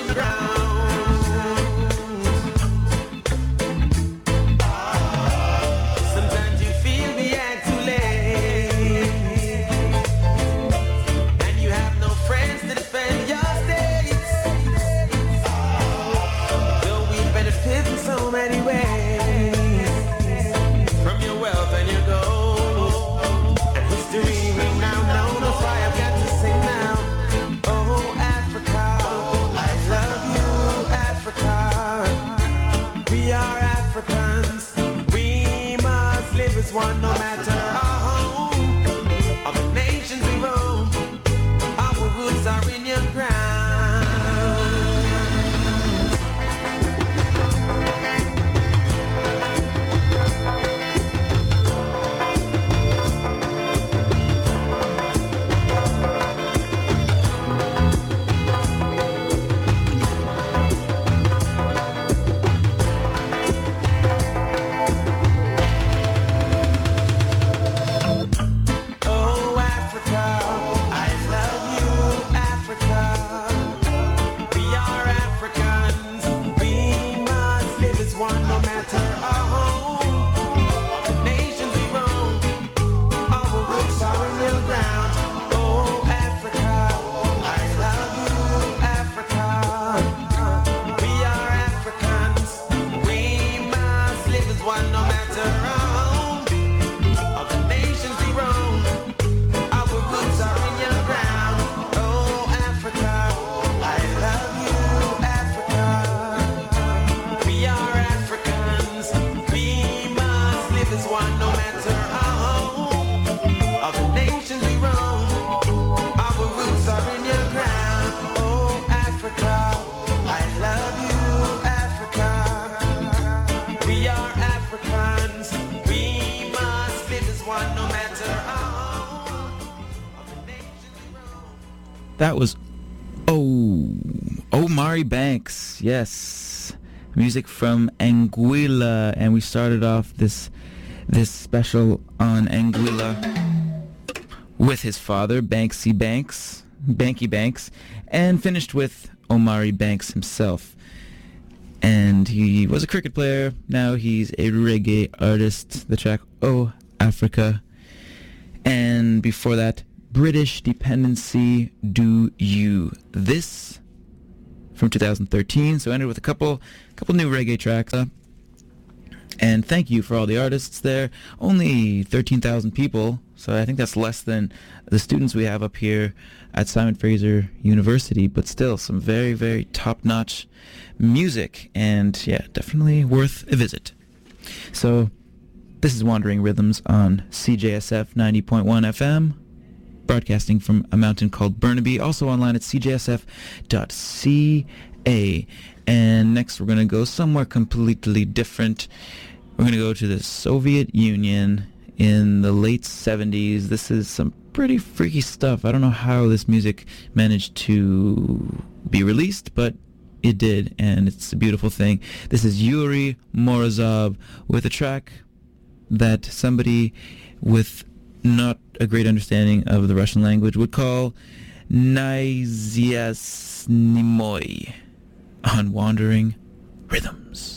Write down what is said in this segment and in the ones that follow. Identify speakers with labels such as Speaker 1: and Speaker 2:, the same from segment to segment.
Speaker 1: That was Omari Banks, yes, music from Anguilla, and we started off this special on Anguilla with his father, Banky Banks, and finished with Omari Banks himself. And he was a cricket player, now he's a reggae artist, the track Oh Africa, and before that, British Dependency, Do You. This from 2013, so ended with a couple new reggae tracks. And thank you for all the artists there. Only 13,000 people, so I think that's less than the students we have up here at Simon Fraser University, but still some very, very top-notch music, and yeah, definitely worth a visit. So this is Wandering Rhythms on CJSF 90.1 FM. Broadcasting from a mountain called Burnaby, also online at cjsf.ca. And next we're going to go somewhere completely different. We're going to go to the Soviet Union in the late 70s. This is some pretty freaky stuff. I don't know how this music managed to be released, but it did, and it's a beautiful thing. This is Yuri Morozov with a track that somebody with not a great understanding of the Russian language would call Naiziasnimoy on Wandering Rhythms.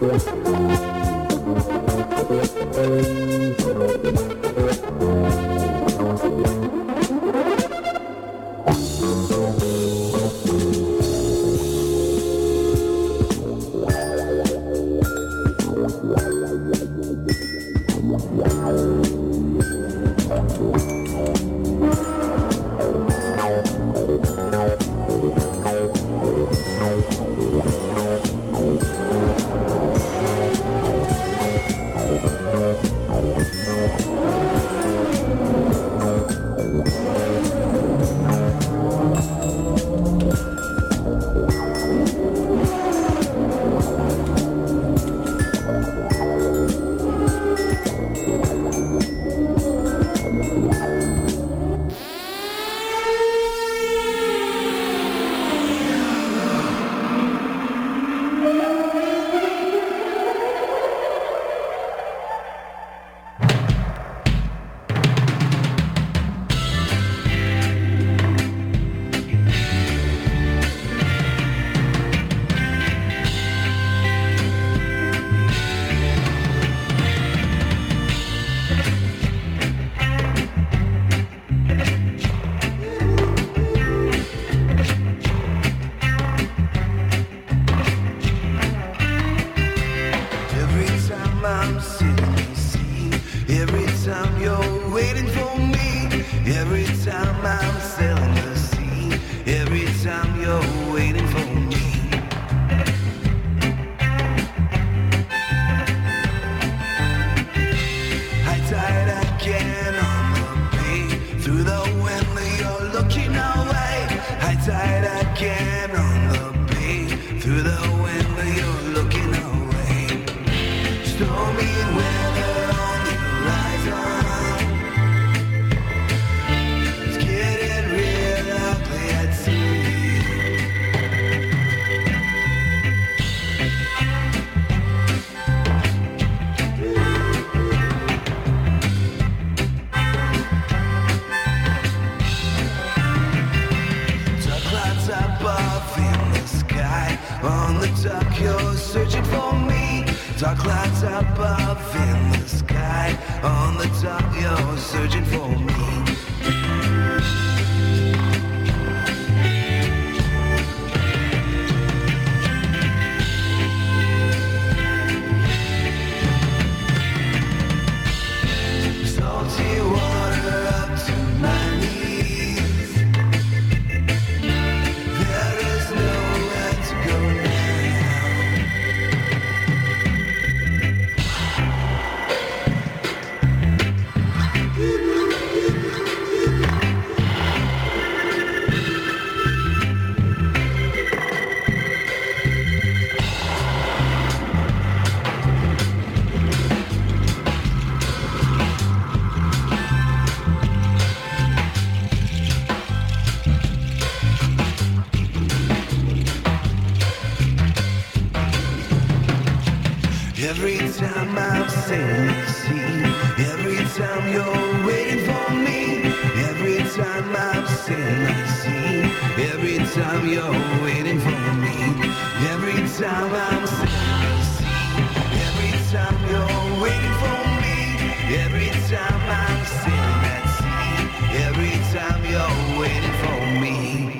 Speaker 2: Every time I'm sailing the sea, every time you're waiting for me, every time I'm sailing the sea, every time you're waiting for me, every time I'm sailing the sea, every time you're waiting for me, every time I'm sailing that sea, every time you're waiting for me.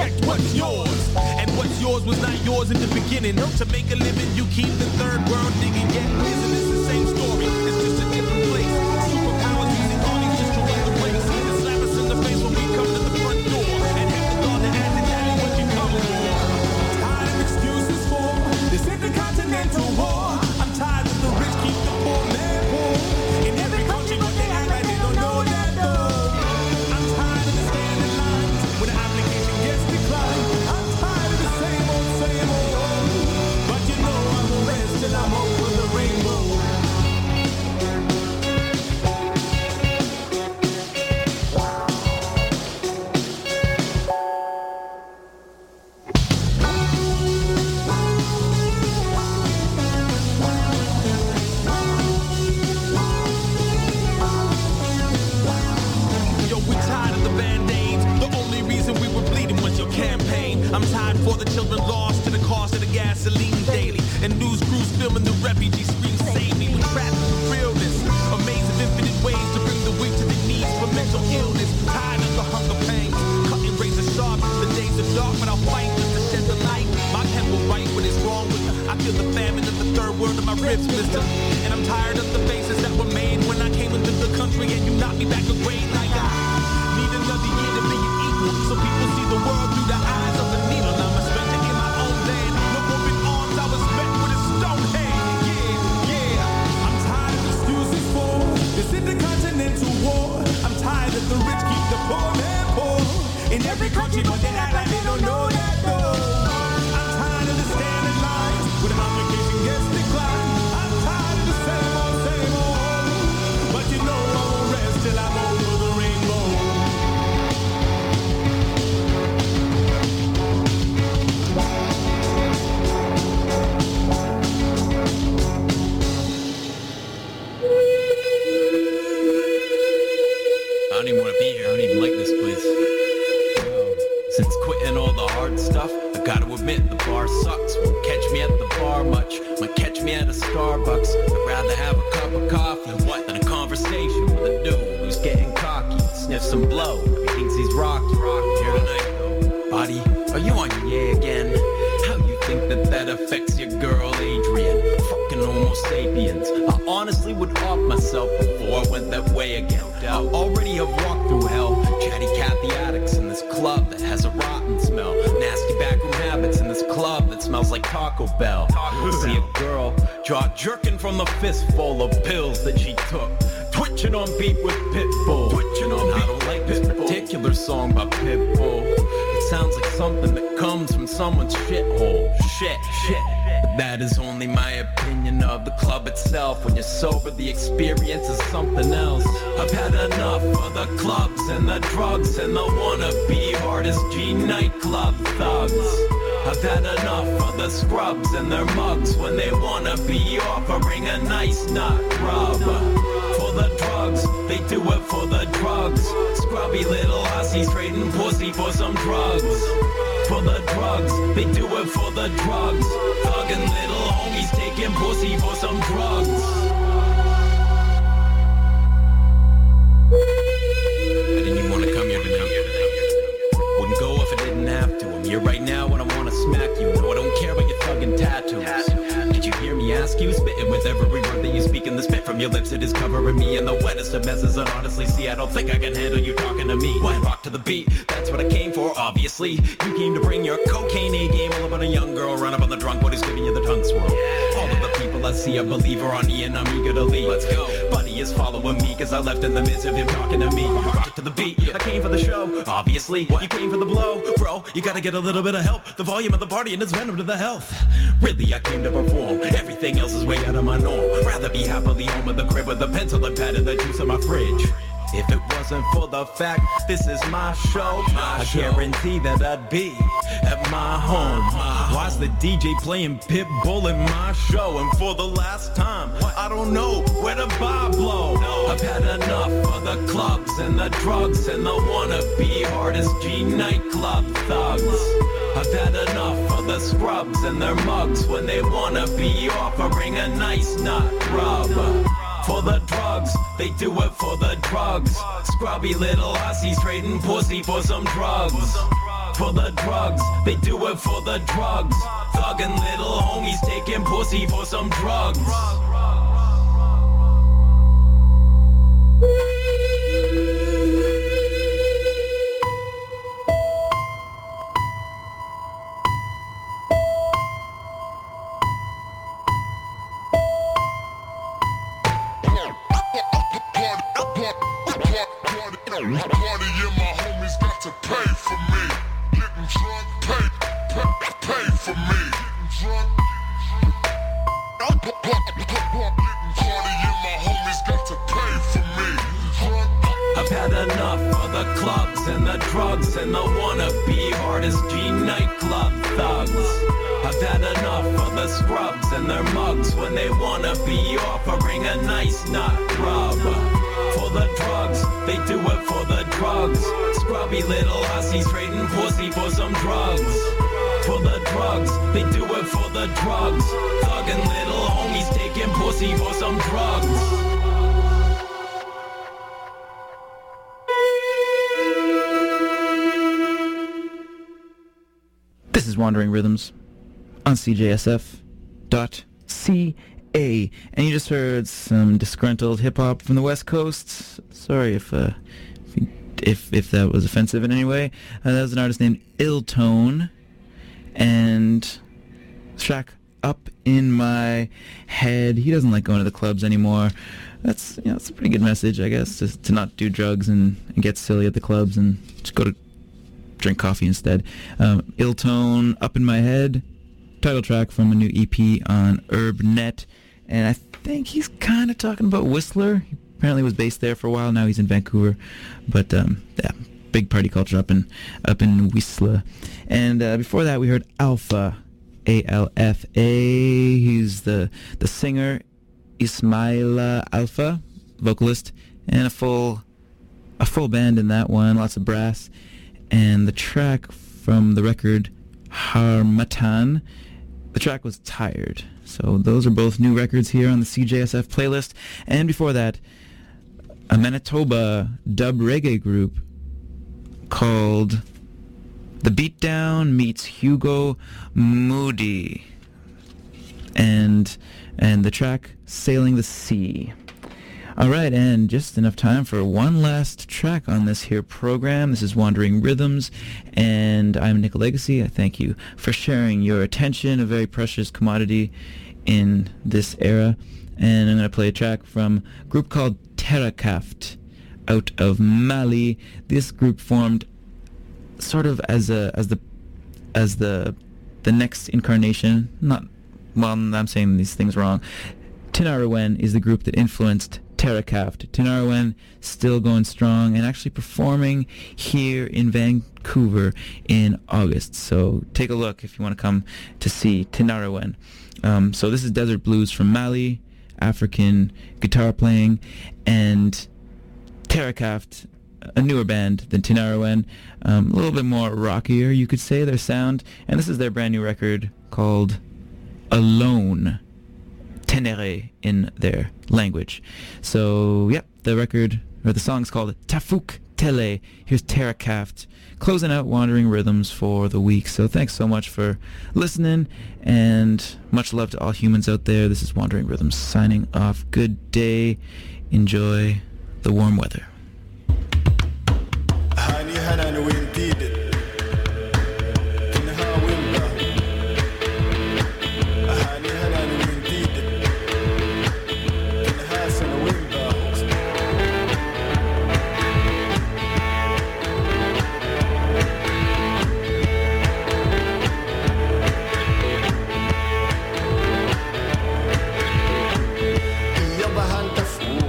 Speaker 3: protect what's yours. And what's yours was not yours in the beginning. To make a living, you keep the third world digging. Yet, isn't this the same story? It's just a different place. Superpowers using all these just to run the race. To slap us in the face when we come to the front door. And have the thought to ask exactly what you come for. Tired of excuses for this intercontinental war. I'm tired of the rich keep the poor man poor. In every country, but they act like they don't know that though. I'm tired of the standing lines when the application gets declined. I'm tired of the same old, same old. But you know I won't rest till I'm over the rainbow. I'm tired for the children lost to the cost of the gasoline daily. And news crews filming the refugees scream, save me. We trapped in the realness. A maze of infinite ways to bring the weak to the knees for mental illness. Tired of the hunger pains, cutting razor sharp. The days are dark, but I'll fight just to shed the light. My pen will write what is wrong with me. I feel the famine of the third world in my ribs, mister. And I'm tired of the faces that were made when I came into the country and you knocked me back a grade like I need another year to make it equal. So people see the world through the eyes of the needle. I'm a stranger in my own land. No open arms, I was met with a stone hand. Yeah, yeah. I'm tired of excuses for this intercontinental war. I'm tired that the rich keep the poor man poor. In every country, but they act like they don't know that though. I'm tired of the standing lines when an application gets declined. I'm tired of the same old. But you know I won't rest till I'm over the rainbow.
Speaker 4: I don't even want to be here. I don't even like this place. Since quitting all the hard stuff, I gotta admit the bar sucks. Won't catch me at the bar much. Might catch me at a Starbucks. I'd rather have a cup of coffee than a conversation with a dude who's getting cocky. Sniff some blow. He thinks he's rocky. Here tonight though. Buddy, are you on your yeah again? How you think that affects your girl Adrian? Fucking Homo sapiens. I honestly would off myself before I went that way again. I already have walked through hell. Chatty Cathy addicts in this club that has a rotten smell. Nasty backroom habits in this club that smells like Taco Bell. See a girl jaw jerking from the fistful of pills that she took. Twitching on beat with Pitbull. I don't like this particular song by Pitbull. It sounds like something that comes from someone's shithole. Shit. But that is only my opinion of the club itself. When you're sober, the experience is something else. I've had enough of the clubs and the drugs and the wannabe artist G nightclub thugs. I've had enough of the scrubs and their mugs when they wanna be offering a nice nut rub. For the drugs, they do it for the drugs. Scrubby little hussies trading pussy for some drugs. For the drugs, they do it for the drugs. Thuggin' little homies taking pussy for some drugs. I didn't even want to come here tonight. Wouldn't go if I didn't have to. I'm here right now and I wanna smack you. No, I don't care about your thuggin' tattoos. Did you hear me ask you? Spitting with every word that you speak in the spit from your lips. It is covering me in the wettest of messes. And honestly, see, I don't think I can handle you talking to me. Why rock to the beat? That's what I came for, obviously. You came to bring your cocaine A-game all about a young girl, run up on the drunk, but who's giving you the tongue swirl. All of the people I see, I believe are on me and I'm eager to leave. Let's go. Buddy is following me, cause I left in the midst of him talking to me. Rock to the beat, I came for the show, obviously. You came for the blow, bro, you gotta get a little bit of help. The volume of the party and it's venom to the health. Really, I came to perform. Everything else is way out of my norm. Rather be happily home with the crib with a pencil and pad and the juice in my fridge. If it wasn't for the fact this is my show, I guarantee that I'd be at my home. Why's the DJ playing Pitbull in my show? And for the last time, I don't know where to buy blow. I've had enough of the clubs and the drugs and the wannabe artist G nightclub thugs. I've had enough of the scrubs and their mugs when they wanna be offering a nice nut rub. For the drugs, they do it for the drugs. Scrubby little hussies trading pussy for some drugs. for the drugs. They do it for the drugs. Thuggin' little homies taking pussy for some drugs.
Speaker 5: Party and my homies got to pay for me. Getting drunk, pay for me. Getting drunk. Party and my homies got to pay for me. Drunk.
Speaker 4: I've had enough of the clubs and the drugs and the wannabe artist G nightclub thugs. I've had enough of the scrubs and their mugs when they wanna be offering a nice nut rub. For the drugs, they do it for the drugs. Scrubby little hussies trading pussy for some drugs. For the drugs, they do it for the drugs. Thuggin' little homies taking pussy for some drugs.
Speaker 1: This is Wandering Rhythms on CJSF.ca, and you just heard some disgruntled hip-hop from the West Coast. Sorry if that was offensive in any way. That was an artist named Illtone, and the track Up in My Head. He doesn't like going to the clubs anymore. That's a pretty good message, I guess, to not do drugs and get silly at the clubs and just go to drink coffee instead. Illtone, Up in My Head, title track from a new EP on Urbnet, and I think he's kind of talking about Whistler. He apparently was based there for a while. Now he's in Vancouver, but yeah, big party culture up in Whistler. And before that, we heard Alpha, A-L-F-A. He's the singer, Ismaila Alpha, vocalist, and a full band in that one. Lots of brass. And the track from the record Harmattan, the track was Tired. So those are both new records here on the CJSF playlist. And before that, a Manitoba dub reggae group called The Beatdown meets Hugo Moody, and the track Sailing the Sea. All right, and just enough time for one last track on this here program. This is Wandering Rhythms, and I'm Nick Legacy. I thank you for sharing your attention, a very precious commodity in this era. And I'm going to play a track from a group called Terrakaft out of Mali. This group formed sort of as the next incarnation. I'm saying these things wrong. Tinariwen is the group that influenced Terrakaft. Tinariwen still going strong and actually performing here in Vancouver in August. So take a look if you want to come to see Tinariwen. So this is Desert Blues from Mali, African guitar playing, and Terrakaft, a newer band than Tinariwen, a little bit more rockier, you could say, their sound. And this is their brand new record called Alone, Tenere in their language. So, yep, the song's called Tafuk Tele. Here's Terrakaft closing out Wandering Rhythms for the week. So thanks so much for listening, and much love to all humans out there. This is Wandering Rhythms signing off. Good day. Enjoy the warm weather.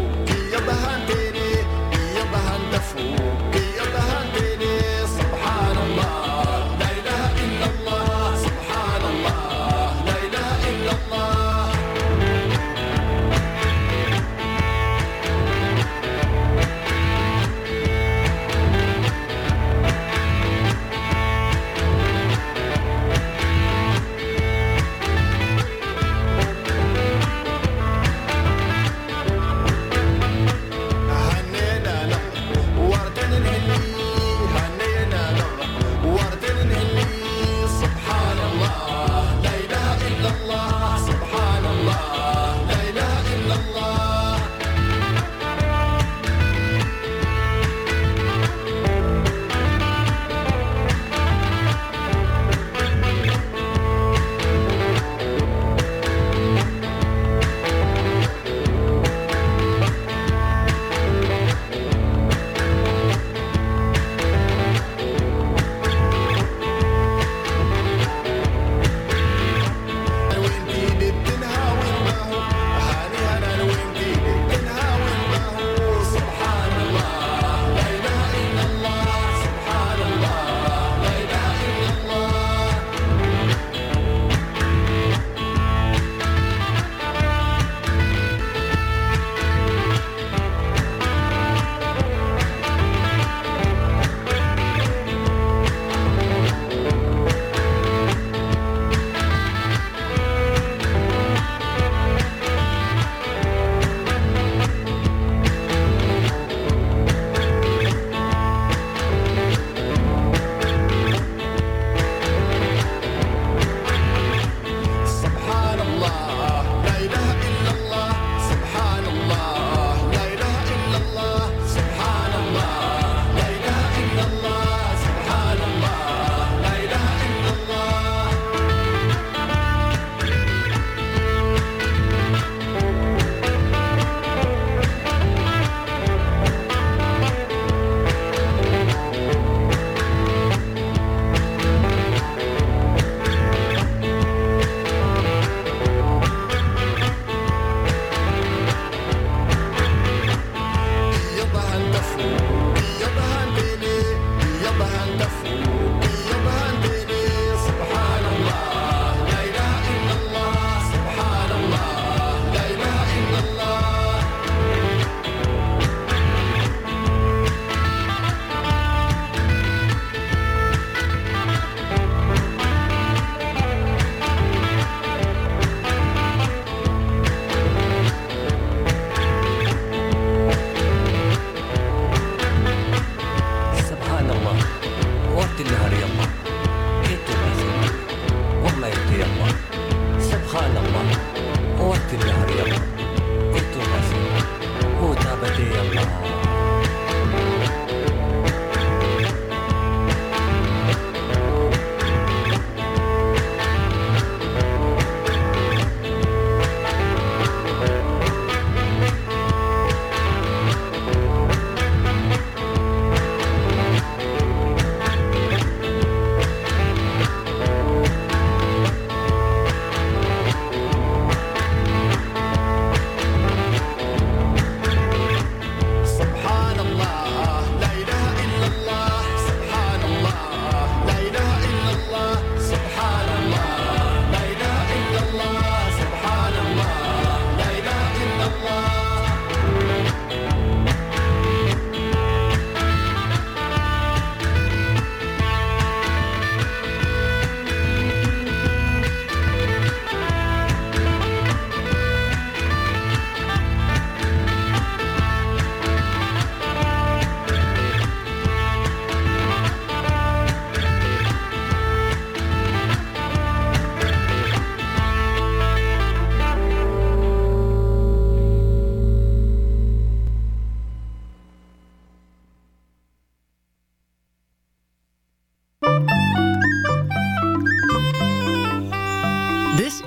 Speaker 2: سبحان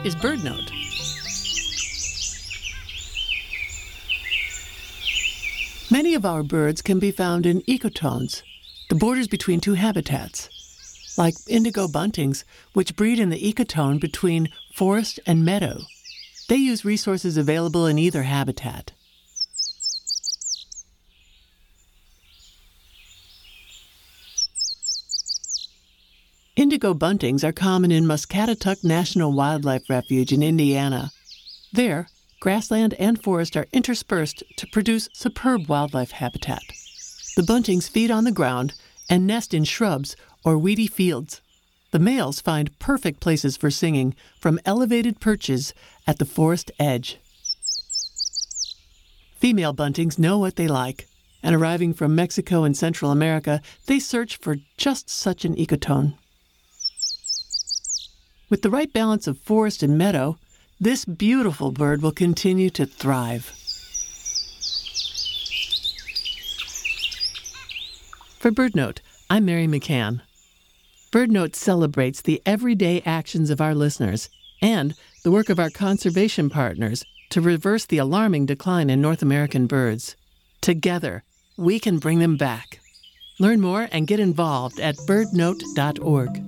Speaker 6: is BirdNote. Many of our birds can be found in ecotones, the borders between two habitats, like indigo buntings, which breed in the ecotone between forest and meadow. They use resources available in either habitat. Indigo buntings are common in Muscatatuck National Wildlife Refuge in Indiana. There, grassland and forest are interspersed to produce superb wildlife habitat. The buntings feed on the ground and nest in shrubs or weedy fields. The males find perfect places for singing from elevated perches at the forest edge. Female buntings know what they like, and arriving from Mexico and Central America, they search for just such an ecotone. With the right balance of forest and meadow, this beautiful bird will continue to thrive. For BirdNote, I'm Mary McCann. BirdNote celebrates the everyday actions of our listeners and the work of our conservation partners to reverse the alarming decline in North American birds. Together, we can bring them back. Learn more and get involved at birdnote.org.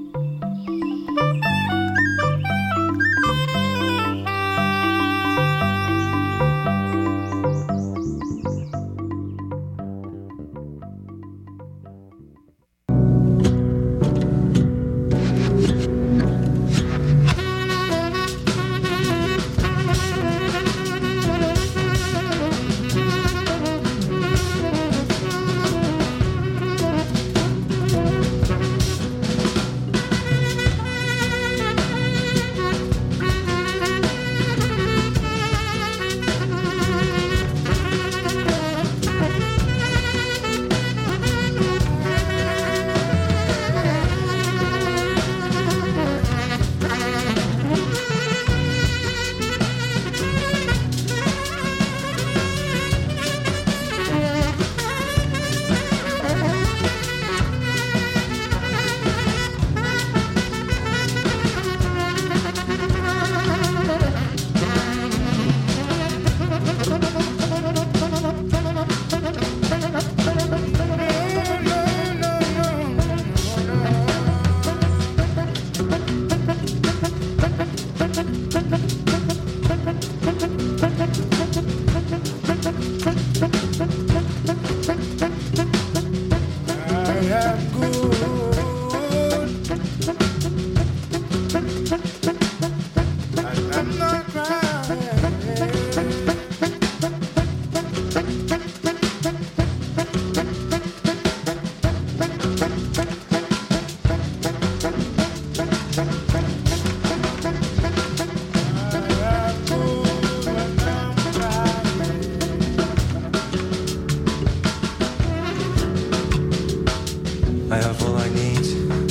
Speaker 7: I have all I need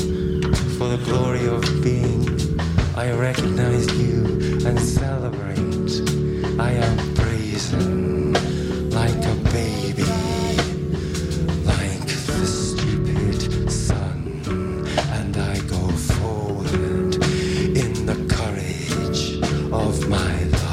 Speaker 7: for the glory of being. I recognize you and celebrate. I am brazen like a baby, like the stupid sun, and I go forward in the courage of my love.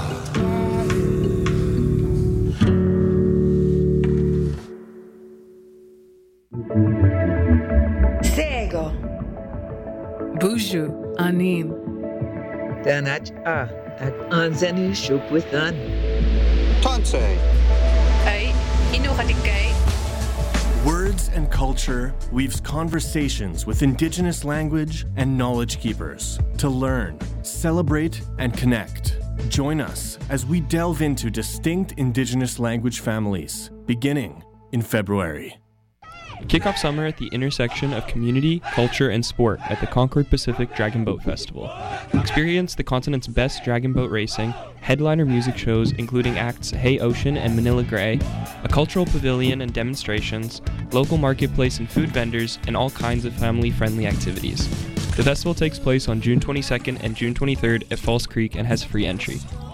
Speaker 8: Sego.
Speaker 6: Buju Anin.
Speaker 8: Danach A. At Anzenu Shukwithan.
Speaker 9: Tonsei.
Speaker 10: Ay, Inuhatikay.
Speaker 11: Words and Culture weaves conversations with Indigenous language and knowledge keepers to learn, celebrate, and connect. Join us as we delve into distinct Indigenous language families, beginning in February.
Speaker 12: Kick off summer at the intersection of community, culture, and sport at the Concord Pacific Dragon Boat Festival. Experience the continent's best dragon boat racing, headliner music shows including acts Hey Ocean and Manila Grey, a cultural pavilion and demonstrations, local marketplace and food vendors, and all kinds of family-friendly activities. The festival takes place on June 22nd and June 23rd at Falls Creek and has free entry.